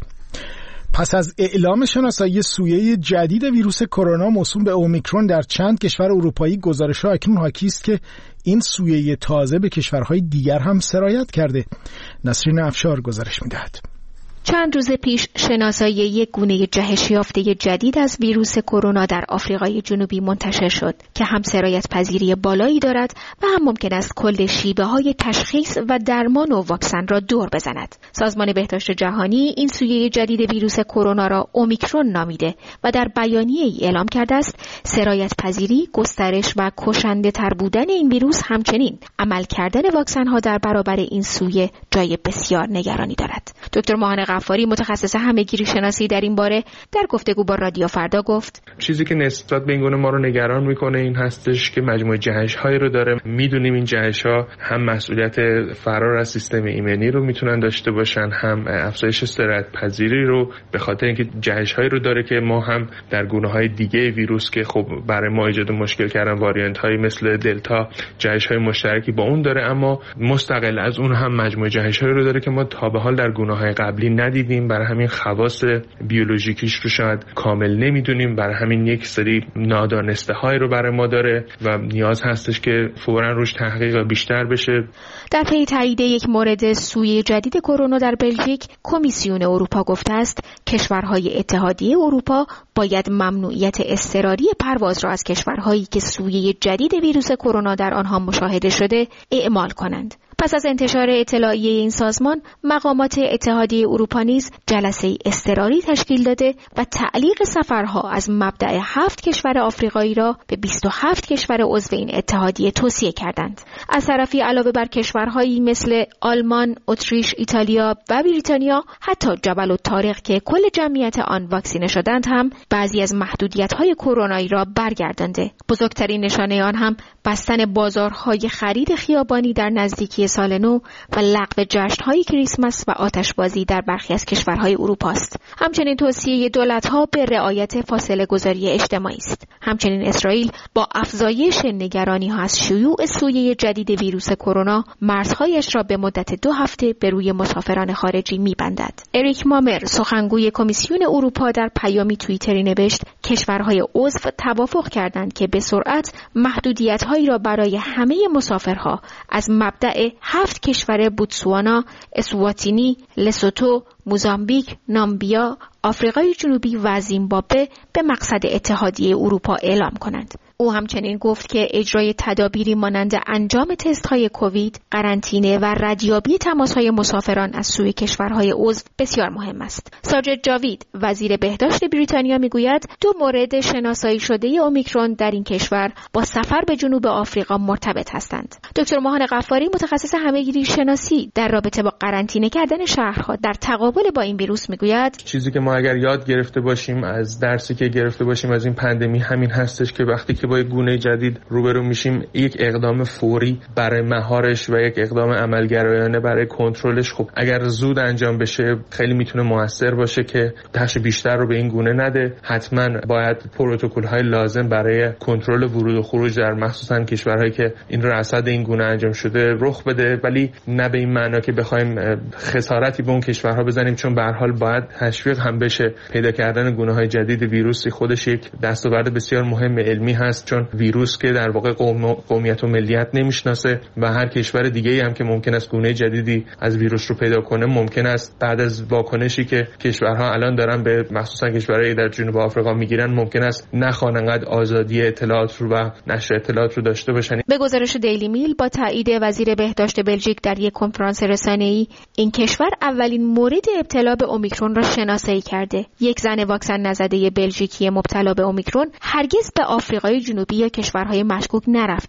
پس از اعلام شناسایی سویه جدید ویروس کرونا موسوم به اومیکرون در چند کشور اروپایی، گزارش‌ها اکنون حاکی است که این سویه تازه به کشورهای دیگر هم سرایت کرده. نسرین افشار گزارش میدهد. چند روز پیش شناسایی یک گونه جهش یافته جدید از ویروس کرونا در آفریقای جنوبی منتشر شد که هم سرایت پذیری بالایی دارد و هم ممکن است کل شیوه‌های تشخیص و درمان و واکسن را دور بزند. سازمان بهداشت جهانی این سویه جدید ویروس کرونا را اومیکرون نامیده و در بیانیه‌ای اعلام کرده است سرایت پذیری، گسترش و کشنده تر بودن این ویروس همچنین عمل کردن واکسن ها در برابر این سویه جای بسیار نگرانی دارد. دکتر ماهان غفاری متخصص همه‌گیری شناسی در این باره در گفتگو با رادیو فردا گفت چیزی که نسبت به این گونه ما رو نگران میکنه این هستش که مجموعه جهش‌هایی رو داره. میدونیم این جهش‌ها هم مسئولیت فرار از سیستم ایمنی رو میتونن داشته باشن، هم افزایش سرایت پذیری رو، به خاطر اینکه جهش‌هایی رو داره که ما هم در گونه‌های دیگه ویروس که خب برای ما ایجاد مشکل کردن واریانت‌های مثل دلتا جهش‌های مشترکی با اون داره، اما مستقل از اون هم مجموعه جهش‌هایی رو داره که ما تا به حال در گونه‌های قبلی ندیدیم. برای همین خواص بیولوژیکیش رو شاید کامل نمیدونیم، برای همین یک سری نادانسته های رو برای ما داره و نیاز هستش که فوراً روش تحقیق بیشتر بشه. در پی تایید یک مورد سویه جدید کرونا در بلژیک، کمیسیون اروپا گفته است کشورهای اتحادیه اروپا باید ممنوعیت اضطراری پرواز را از کشورهایی که سویه جدید ویروس کرونا در آنها مشاهده شده اعمال کنند. پس از انتشار اطلاعیه این سازمان، مقامات اتحادیه اروپا نیز جلسه اضطراری تشکیل داده و تعلیق سفرها از مبدأ 7 کشور آفریقایی را به 27 کشور عضو این اتحادیه توصیه کردند. از طرفی علاوه بر کشورهایی مثل آلمان، اتریش، ایتالیا و بریتانیا، حتی جبل الطارق که کل جمعیت آن واکسینه شدند هم بعضی از محدودیت‌های کرونایی را برگردانده. بزرگترین نشانه آن هم بستن بازارهای خرید خیابانی در نزدیکی سال نو و لغو جشن‌های کریسمس و آتشبازی در برخی از کشورهای اروپا است. همچنین توصیه دولت‌ها به رعایت فاصله گذاری اجتماعی است. همچنین اسرائیل با افزایش نگرانی‌ها از شیوع سویه جدید ویروس کرونا مرزهایش را به مدت 2 هفته به روی مسافران خارجی می‌بندد. اریک مامر سخنگوی کمیسیون اروپا در پیامی توییتری نوشت کشورهای عضو توافق کردند که به سرعت محدودیت‌هایی را برای همه مسافرها از مبدأ 7 کشور بوتسوانا، اسواتینی، لسوتو، موزامبیک، نامبیا، آفریقای جنوبی و زیمبابوه به مقصد اتحادیه اروپا اعلام کنند. او همچنین گفت که اجرای تدابیری مانند انجام تست‌های کووید، قرنطینه و ردیابی تماس‌های مسافران از سوی کشورهای عضو بسیار مهم است. ساجد جاوید، وزیر بهداشت بریتانیا میگوید 2 مورد شناسایی شده اومیکرون در این کشور با سفر به جنوب آفریقا مرتبط هستند. دکتر ماهان غفاری متخصص همه‌گیری شناسی در رابطه با قرنطینه کردن شهرها در تقابل با این ویروس میگوید چیزی که ما اگر یاد گرفته باشیم از درسی که گرفته باشیم از این پاندمی همین هستش که وقتی که با یک گونه جدید روبرو میشیم یک اقدام فوری برای مهارش و یک اقدام عملگرایانه برای کنترلش خب اگر زود انجام بشه خیلی میتونه موثر باشه که بخش بیشتر رو به این گونه نده. حتما باید پروتکل‌های لازم برای کنترل ورود و خروج در مخصوصا کشورهایی که این رصد این گونه انجام شده رخ بده، ولی نه به این معنا که بخوایم خسارتی به اون کشورها بزنیم، چون به هر حال باید تشویق هم بشه. پیدا کردن گونه‌های جدید ویروسی خودش یک دستاورد بسیار مهم علمی هست، چون ویروس که در واقع قومیت و ملیت نمیشناسه و هر کشور دیگه‌ای هم که ممکن است گونه جدیدی از ویروس رو پیدا کنه ممکن است بعد از واکنشی که کشورها الان دارن به مخصوصا کشورهای در جنوب آفریقا میگیرن ممکن است نخوان انقدر آزادی اطلاعات رو و نشر اطلاعات رو داشته باشن. به گزارش دیلی میل با تایید وزیر بهداشت بلژیک در یک کنفرانس رسانه‌ای این کشور اولین مورد ابتلا به اومیکرون را شناسایی کرده. یک زن واکسن نزده بلژیکی مبتلا به اومیکرون هرگز به آفریقای جنوبی یا کشورهای مشکوک نرفته است.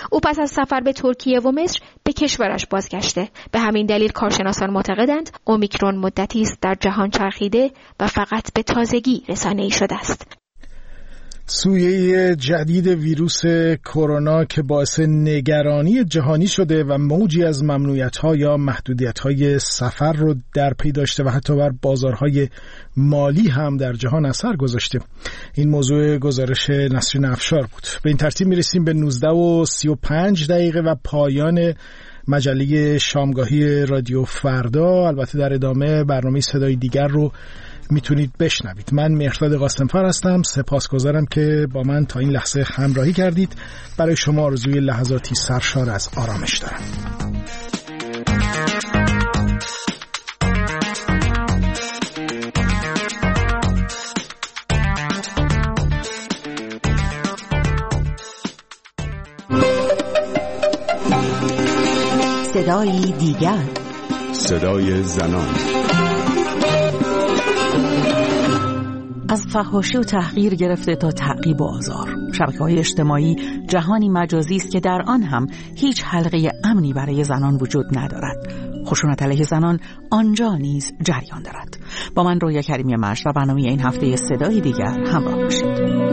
او پس از سفر به ترکیه و مصر به کشورش بازگشته. به همین دلیل کارشناسان معتقدند اومیکرون مدتی است در جهان چرخیده و فقط به تازگی رسانه‌ای شده است. سویه جدید ویروس کرونا که باعث نگرانی جهانی شده و موجی از ممنوعیت‌ها یا محدودیت‌های سفر رو در پی داشته و حتی بر بازارهای مالی هم در جهان اثر گذاشته. این موضوع گزارش نسرین افشار بود. به این ترتیب میرسیم به 19:35 و پایان مجله شامگاهی رادیو فردا. البته در ادامه برنامه صدای دیگر رو میتونید بشنوید. من مهرداد قاسمفر هستم. سپاسگزارم که با من تا این لحظه همراهی کردید. برای شما آرزوی لحظاتی سرشار از آرامش دارم. صدای دیگر، صدای زنان. از فحاشی و تحقیر گرفته تا تعقیب و آزار، شبکه‌های اجتماعی جهانی مجازی است که در آن هم هیچ حلقه امنی برای زنان وجود ندارد. خشونت علیه زنان آنجا نیز جریان دارد. با من رویا کریمی مشت و برنامه این هفته صدای دیگر همراه باشید.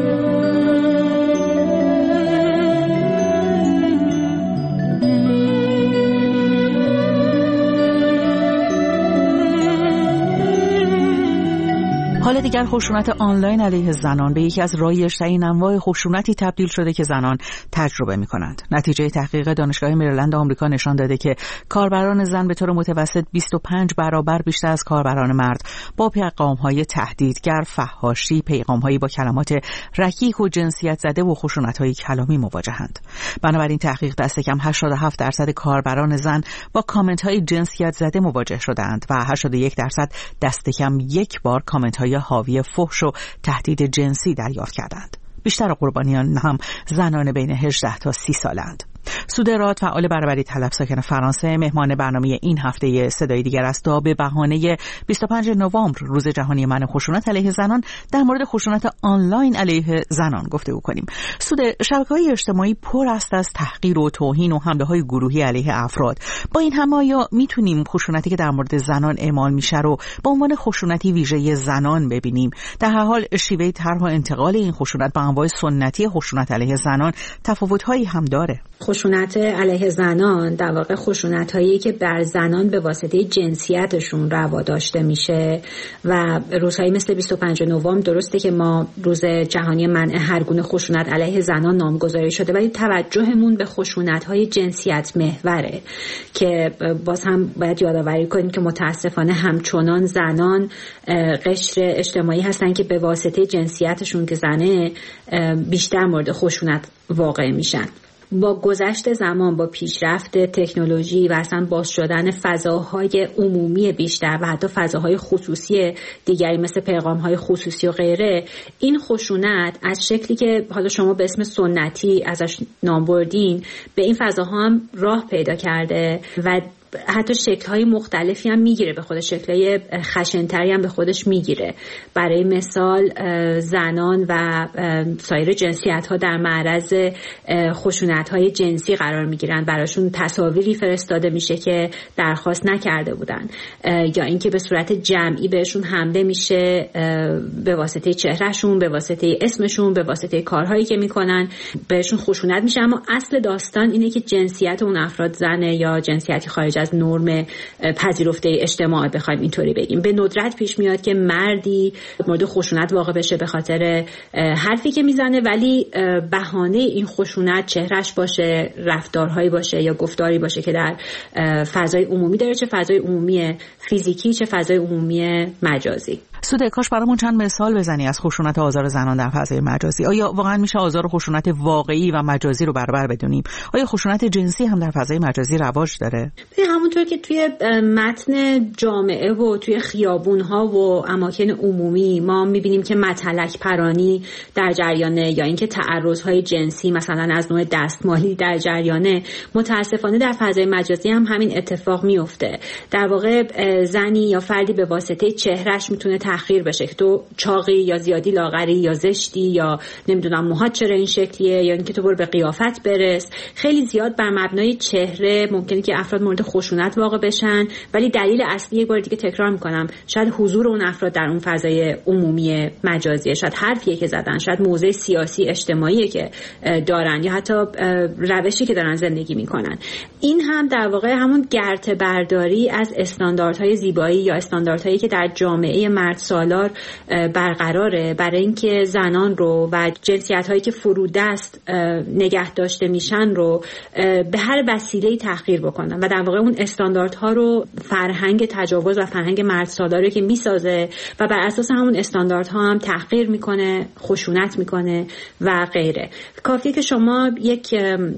حالا دیگر خشونت آنلاین علیه زنان به یکی از رایج‌ترین انواع خشونتی تبدیل شده که زنان تجربه می‌کنند. نتیجه تحقیق دانشگاه مریلند آمریکا نشان داده که کاربران زن به طور متوسط 25 برابر بیشتر از کاربران مرد با پیغام‌های تهدیدگر، فحاشی، پیغام‌هایی با کلمات رکیک و جنسیت زده و خشونت‌های کلامی مواجهند. بنابراین تحقیق دست کم 87% کاربران زن با کامنت‌های جنسیت زده مواجه شدند و 81% دست کم یک بار کامنت‌های حاوی فحش و تهدید جنسی دریافت کردند. بیشتر قربانیان هم زنان بین 18 تا 30 سالند. سودرات، فعال برابری طلب ساکن فرانسه، مهمان برنامه این هفته صدای دیگر است تا به بهانه 25 نوامبر روز جهانی منع خشونت علیه زنان در مورد خشونت آنلاین علیه زنان گفتگو کنیم. سود، شبکه‌های اجتماعی پر است از تحقیر و توهین و حمله‌های گروهی علیه افراد. با این همه آیا میتونیم خشونتی که در مورد زنان اعمال میشه رو به عنوان خشونتی ویژه زنان ببینیم؟ در هر حال شیوه طرح و انتقال این خشونت با انواع سنتی خشونت علیه زنان تفاوت‌هایی هم داره. خشونت علیه زنان در واقع خشونت‌هایی که بر زنان به واسطه جنسیتشون روا داشته میشه و روزهایی مثل 25 نوامبر درسته که ما روز جهانی منع هر گونه خشونت علیه زنان نامگذاری شده، ولی توجهمون به خشونت‌های جنسیت محوره که باز هم باید یادآوری کنیم که متاسفانه همچنان زنان قشر اجتماعی هستن که به واسطه جنسیتشون که زنه بیشتر مورد خشونت واقع میشن. با گذشت زمان، با پیشرفت تکنولوژی و اصلا باز شدن فضاهای عمومی بیشتر و حتی فضاهای خصوصی دیگری مثل پیغام‌های خصوصی و غیره، این خشونت از شکلی که حالا شما به اسم سنتی ازش نام بردین به این فضاها هم راه پیدا کرده و حتی شکل‌های مختلفی هم میگیره به خودش، شکل‌های خشن‌تری هم به خودش میگیره. برای مثال زنان و سایر جنسیت‌ها در معرض خشونت‌های جنسی قرار میگیرن، براشون تصاویری فرستاده میشه که درخواست نکرده بودن، یا اینکه به صورت جمعی بهشون حمله میشه به واسطه چهرهشون، به واسطه اسمشون، به واسطه کارهایی که میکنن بهشون خشونت میشه. اما اصل داستان اینه که جنسیت اون افراد زنه یا جنسیتی خارج از نرم پذیرفته اجتماع، بخوایم اینطوری بگیم. به ندرت پیش میاد که مردی مورد خشونت واقع بشه به خاطر حرفی که میزنه، ولی بهانه این خشونت چهرش باشه، رفتارهایی باشه یا گفتاری باشه که در فضای عمومی داره، چه فضای عمومی فیزیکی چه فضای عمومی مجازی. سوده، کاش برامون چند مثال بزنی از خشونت و آزار زنان در فضای مجازی. آیا واقعا میشه آزار و خشونت واقعی و مجازی رو برابر بدونیم؟ آیا خشونت جنسی هم در فضای مجازی رواج داره؟ همونطور که توی متن جامعه و توی خیابون‌ها و اماکن عمومی ما می‌بینیم که متلک پرانی در جریانه یا اینکه تعرض‌های جنسی مثلا از نوع دستمالی در جریانه، متاسفانه در فضای مجازی هم همین اتفاق میفته. در واقع زنی یا فردی به واسطه چهرهش میتونه تحقیر بشه که تو چاقی یا زیادی لاغری یا زشتی یا نمیدونم موهات چرا این شکلیه یا اینکه تو برو به قیافت برس. خیلی زیاد بر مبنای چهره ممکنه که افراد مورد خشونت واقع بشن، ولی دلیل اصلی، یک بار دیگه تکرار میکنم، شاید حضور اون افراد در اون فضای عمومی مجازیه، شاید حرفیه که زدن، شاید موضع سیاسی اجتماعی که دارن یا حتی روشی که دارن زندگی میکنن. این هم در واقع همون گرته برداری از استانداردهای زیبایی یا استانداردهایی که در جامعه مرد سالار برقراره برای اینکه زنان رو و جنسیت‌هایی که فرودست نگه داشته میشن رو به هر وسیله‌ای تحقیر بکنن و در واقع اون استانداردها رو فرهنگ تجاوز و فرهنگ مرد سالاری که میسازه و بر اساس همون استانداردها هم تحقیر میکنه، خشونت میکنه و غیره. کافیه که شما یک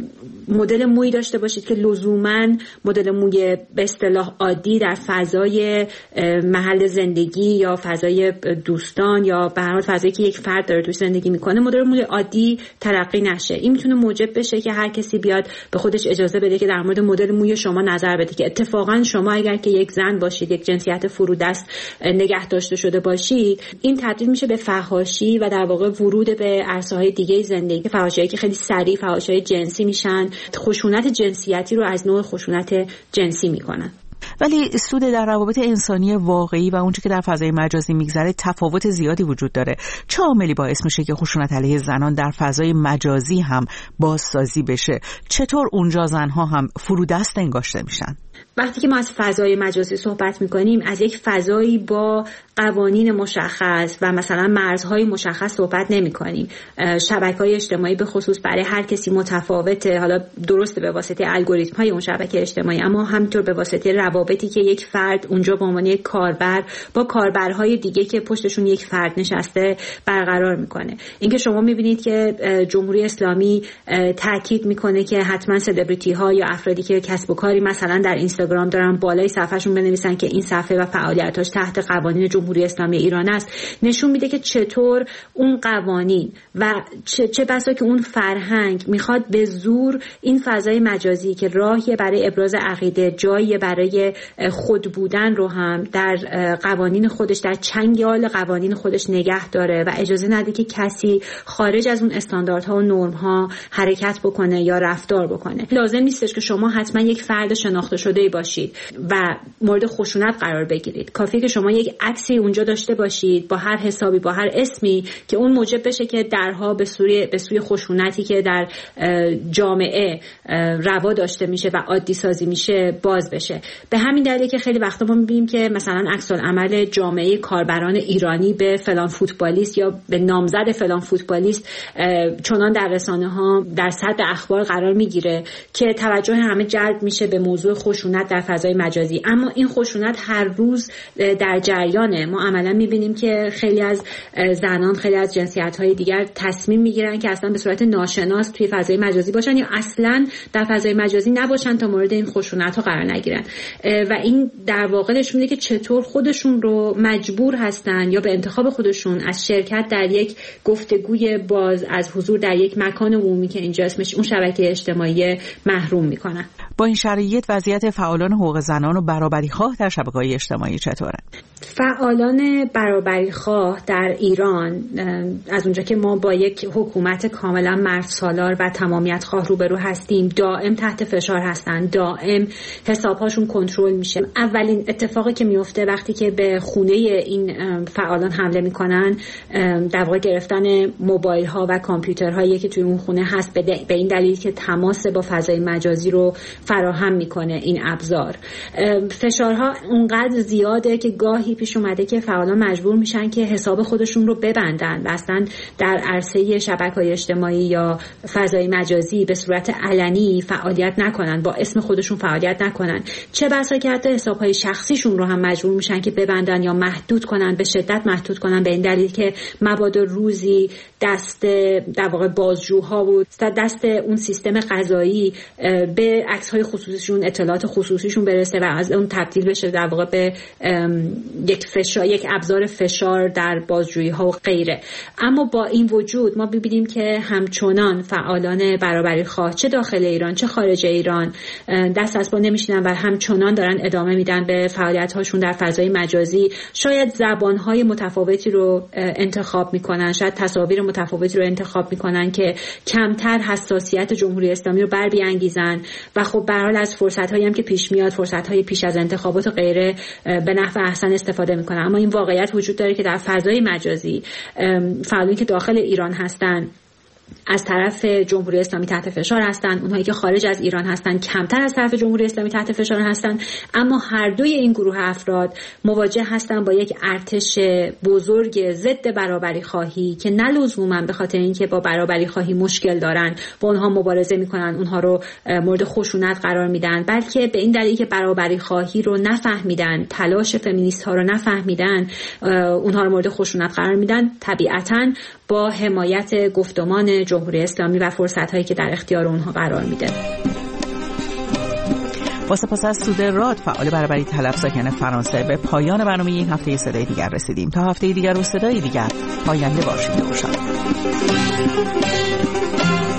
مدل مویی داشته باشید که لزوماً مدل موی به اصطلاح عادی در فضای محل زندگی یا فضای دوستان یا به هر حال فضایی که یک فرد داره توش زندگی میکنه مدل موی عادی تلقی نشه. این میتونه موجب بشه که هر کسی بیاد به خودش اجازه بده که در مورد مدل موی شما نظر بده، که اتفاقاً شما اگر که یک زن باشید، یک جنسیت فرودست نگه داشته شده باشید، این تبدیل میشه به فحاشی و در واقع ورود به عرصه‌های دیگه زندگی، فحاشی‌هایی که خیلی سریع فحاشی‌های جنسی میشن، خشونت جنسیتی رو از نوع خشونت جنسی میکنن. ولی سود در روابط انسانی واقعی و اونچه که در فضای مجازی میگذره تفاوت زیادی وجود داره. چه عاملی باعث میشه که خشونت علیه زنان در فضای مجازی هم بازسازی بشه؟ چطور اونجا زنها هم فرودست انگاشته میشن؟ وقتی که ما از فضای مجازی صحبت میکنیم از یک فضایی با قوانین مشخص و مثلا مرزهای مشخص صحبت نمیکنیم. شبکه‌های اجتماعی به خصوص برای هر کسی متفاوته، حالا درسته به واسطه الگوریتم‌های اون شبکه اجتماعی، اما همینطور به واسطه روابطی که یک فرد اونجا به عنوان یک کاربر با کاربرهای دیگه که پشتشون یک فرد نشسته برقرار میکنه. اینکه شما میبینید که جمهوری اسلامی تاکید میکنه که حتما سلبریتی ها یا افرادی که کسب و کاری مثلا در اینستاگرام دارن بالای صفحهشون بنویسن که این صفحه و فعالیتاش تحت قوانین جمهوری اسلامی ایران است، نشون میده که چطور اون قوانین و چه بسا که اون فرهنگ میخواد به زور این فضای مجازی که راهی برای ابراز عقیده، جایی برای خود بودن رو هم در قوانین خودش، در چنگال قوانین خودش نگه داره و اجازه نده که کسی خارج از اون استانداردها و نرم‌ها حرکت بکنه یا رفتار بکنه. لازم نیستش که شما حتما یک فرد شناخته شده‌ای باشید و مورد خشونت قرار بگیرید. کافیه که شما یک عکسی اونجا داشته باشید با هر حسابی، با هر اسمی که اون موجب بشه که درها به سوی خشونتی که در جامعه روا داشته میشه و عادی سازی میشه باز بشه. به همین دلیله که خیلی وقتا ما میبینیم که مثلا عکس‌العمل جامعه کاربران ایرانی به فلان فوتبالیست یا به نامزد فلان فوتبالیست چنان در رسانه‌ها در صدر اخبار قرار میگیره که توجه همه جلب میشه به موضوع خشونت در فضای مجازی. اما این خشونت هر روز در جریانه. ما عملا میبینیم که خیلی از زنان، خیلی از جنسیت‌های دیگر تصمیم میگیرن که اصلا به صورت ناشناس توی فضای مجازی باشن یا اصلا در فضای مجازی نباشن تا مورد این خشونت‌ها قرار نگیرن و این در واقع نشون میده که چطور خودشون رو مجبور هستن یا به انتخاب خودشون از شرکت در یک گفتگوی باز، از حضور در یک مکان عمومی که اینجا اسمش اون شبکه اجتماعی محروم میکنن. با این شرایط وضعیت فعالان حقوق زنان و برابری‌خواه در شبکه‌های اجتماعی چطوره؟ فعالان برابری‌خواه در ایران از اونجا که ما با یک حکومت کاملا مرد سالار و تمامیت خواه روبرو هستیم، دائم تحت فشار هستن، دائم حساب‌هاشون کنترل میشه. اولین اتفاقی که میفته وقتی که به خونه این فعالان حمله میکنن در واقع گرفتن موبایل ها و کامپیوترهایی که توی اون خونه هست به این دلیل که تماس با فضای مجازی رو فراهم میکنه این ابزار. فشارها اونقدر زیاده که گاهی پیش اومده که فعالان مجبور میشن که حساب خودشون رو ببندن و اصلا در عرصه شبکه‌های اجتماعی یا فضای مجازی به صورت علنی فعالیت نکنن، با اسم خودشون فعالیت نکنن. چه بسا که حتی حساب‌های شخصیشون رو هم مجبور میشن که ببندن یا محدود کنن، به شدت محدود کنن، به این دلیل که مبادا روزی دست در واقع بازجوها و دست اون سیستم قضایی به عکس‌های خصوصیشون، اطلاعات خصوصیشون برسه و از اون تبدیل بشه در واقع به یک ابزار فشار در بازجویی ها و غیره. اما با این وجود ما ببینیم که همچنان فعالان برابری خواه چه داخل ایران چه خارج ایران دست از پا نمیشینن و همچنان دارن ادامه میدن به فعالیت هاشون در فضای مجازی. شاید زبان های متفاوتی رو انتخاب میکنن، شاید تصاویر متفاوتی رو انتخاب میکنن که کمتر حساسیت جمهوری اسلامی رو بر بیانگیزن و خب به هر حال از فرصت هایی هم که پیش میاد، فرصت های پیش از انتخابات و غیره، به نحو احسن استفاده میکنن. اما این واقعیت وجود داره که در فضای مجازی فعالانی که داخل ایران هستن از طرف جمهوری اسلامی تحت فشار هستن، اونهایی که خارج از ایران هستن کمتر از طرف جمهوری اسلامی تحت فشار هستن. اما هر دوی این گروه افراد مواجه هستن با یک ارتش بزرگ ضد برابری خواهی که نه لزوما به خاطر اینکه با برابری خواهی مشکل دارن با اونها مبارزه میکنن، اونها رو مورد خشونت قرار میدن، بلکه به این دلیل که برابری خواهی رو نفهمیدن، تلاش فمینیست ها رو نفهمیدن، اونها رو مورد خشونت قرار میدن. طبیعتاً با حمایت گفتمان جمهوری اسلامی و فرصت‌هایی که در اختیار اونها قرار میده. با سپاس از سوده راد، فعال برابری طلب ساکن فرانسه، به پایان برنامه این هفته صدای دیگر رسیدیم. تا هفته دیگر و صدای دیگر، پاینده باشید.